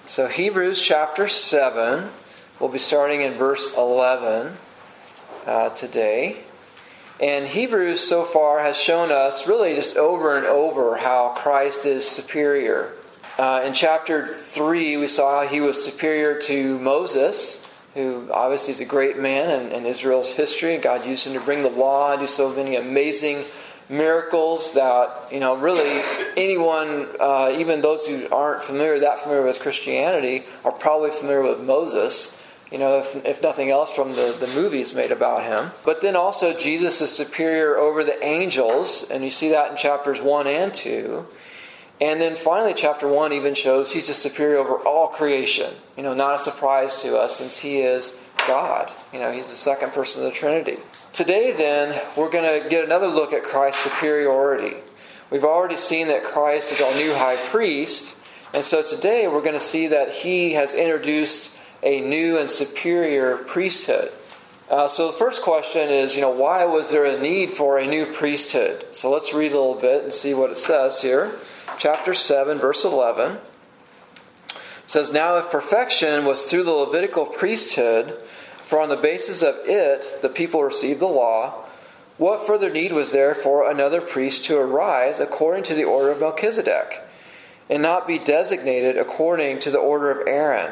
So Hebrews chapter 7, we'll be starting in verse 11 today. And Hebrews so far has shown us really just over and over how Christ is superior. In chapter 3, we saw how he was superior to Moses, who obviously is a great man in Israel's history. God used him to bring the law and do so many amazing miracles that, really anyone, even those who aren't that familiar with Christianity, are probably familiar with Moses, if nothing else from the movies made about him. But then also Jesus is superior over the angels, and you see that in chapters 1 and 2. And then finally chapter 1 even shows he's just superior over all creation. Not a surprise to us since he is God. He's the second person of the Trinity. Today, then, we're going to get another look at Christ's superiority. We've already seen that Christ is our new high priest, and so today we're going to see that he has introduced a new and superior priesthood. So the first question is, why was there a need for a new priesthood? So let's read a little bit and see what it says here. Chapter 7, verse 11. It says, "Now if perfection was through the Levitical priesthood, for on the basis of it the people received the law, what further need was there for another priest to arise according to the order of Melchizedek, and not be designated according to the order of Aaron?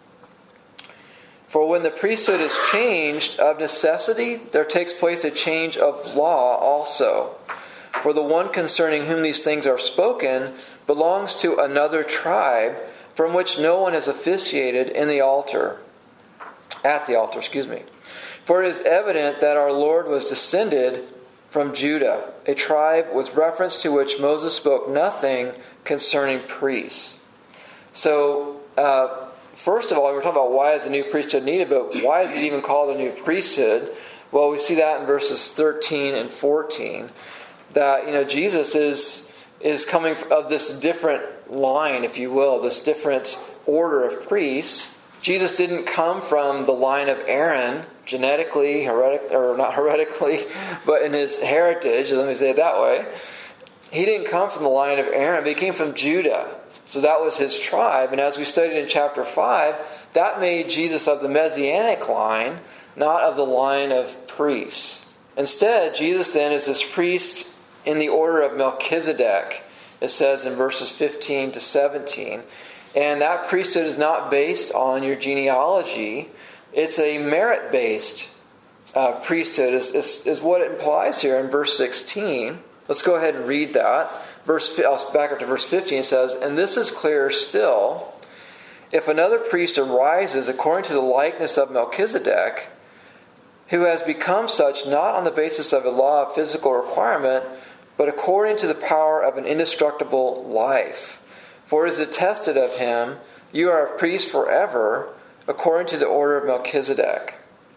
For when the priesthood is changed, of necessity there takes place a change of law also. For the one concerning whom these things are spoken belongs to another tribe, from which no one has officiated at the altar. For it is evident that our Lord was descended from Judah, a tribe with reference to which Moses spoke nothing concerning priests." So, first of all, we're talking about why is a new priesthood needed, but why is it even called a new priesthood? Well, we see that in verses 13 and 14, that Jesus is coming of this different line, if you will, this different order of priests. Jesus didn't come from the line of Aaron genetically, not heretically, but in his heritage, let me say it that way. He didn't come from the line of Aaron, but he came from Judah. So that was his tribe. And as we studied in chapter 5, that made Jesus of the Messianic line, not of the line of priests. Instead, Jesus then is this priest in the order of Melchizedek, it says in verses 15 to 17. And that priesthood is not based on your genealogy. It's a merit-based priesthood, is what it implies here in verse 16. Let's go ahead and read that. I'll back up to verse 15. It says, "And this is clearer still. If another priest arises according to the likeness of Melchizedek, who has become such not on the basis of a law of physical requirement, but according to the power of an indestructible life. For it is attested of him, you are a priest forever, according to the order of Melchizedek."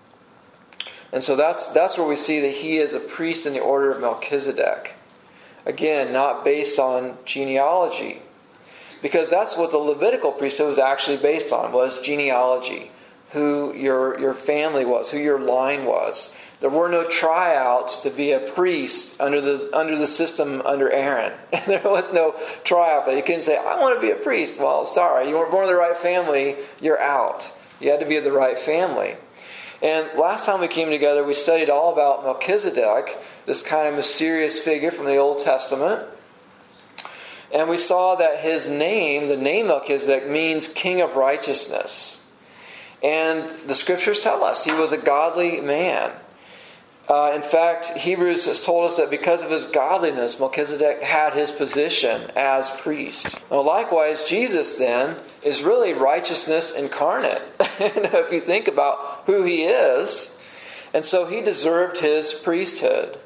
And so that's where we see that he is a priest in the order of Melchizedek. Again, not based on genealogy. Because that's what the Levitical priesthood was actually based on, was genealogy. Who your family was, who your line was. There were no tryouts to be a priest under the system under Aaron. There was no tryout. You couldn't say, "I want to be a priest." Well, sorry, you weren't born in the right family, you're out. You had to be of the right family. And last time we came together, we studied all about Melchizedek, this kind of mysterious figure from the Old Testament. And we saw that his name, the name Melchizedek, means King of Righteousness. And the scriptures tell us he was a godly man. In fact, Hebrews has told us that because of his godliness, Melchizedek had his position as priest. Now, likewise, Jesus then is really righteousness incarnate, if you think about who he is. And so he deserved his priesthood.